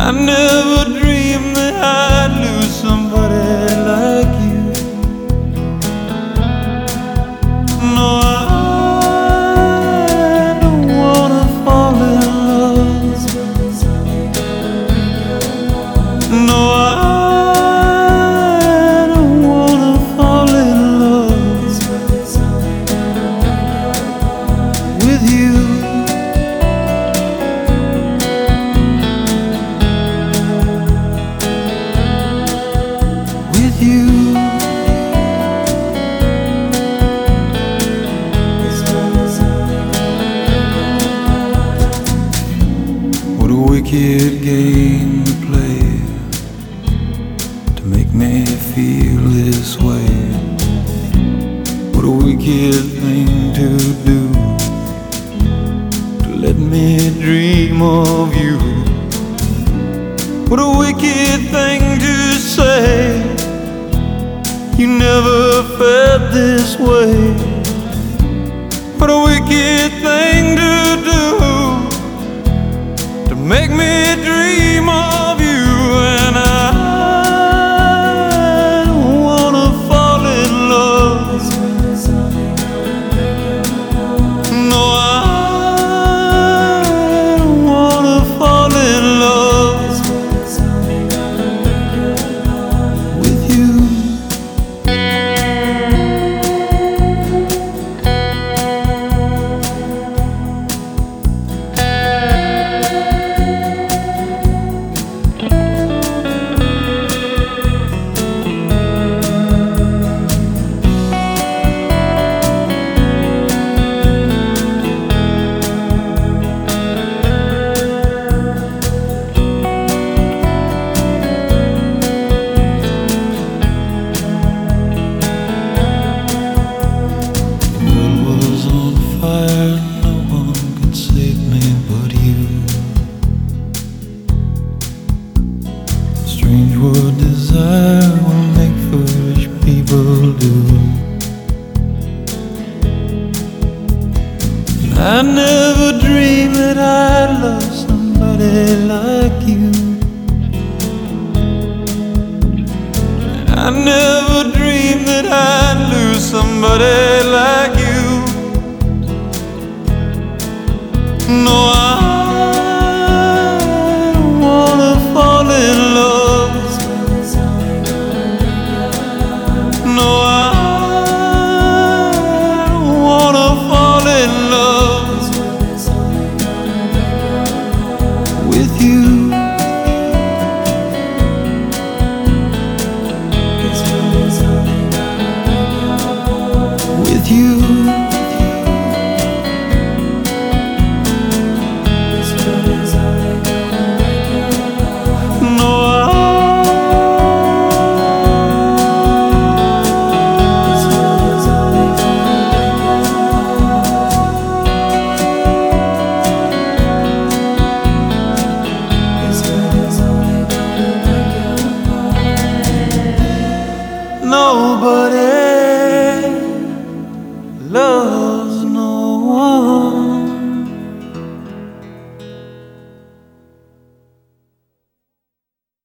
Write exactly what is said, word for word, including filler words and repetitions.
I never dreamed that I'd lose somebody like you. No, I don't wanna fall in love. No, I don't wanna fall in love with you. What a wicked game to play to make me feel this way. What a wicked thing to do to let me dream of you. What a wicked thing to say, you never felt this way. What a wicked thing to do to make me dream of you. And I don't wanna fall in love. No, I don't wanna fall in love with you. Strange what desire will make foolish people do. I never dreamed that I'd love somebody like you. I never dreamed that I'd lose somebody like you. No, I don't wanna fall in love. No, I don't wanna fall in love with you. With you. Nobody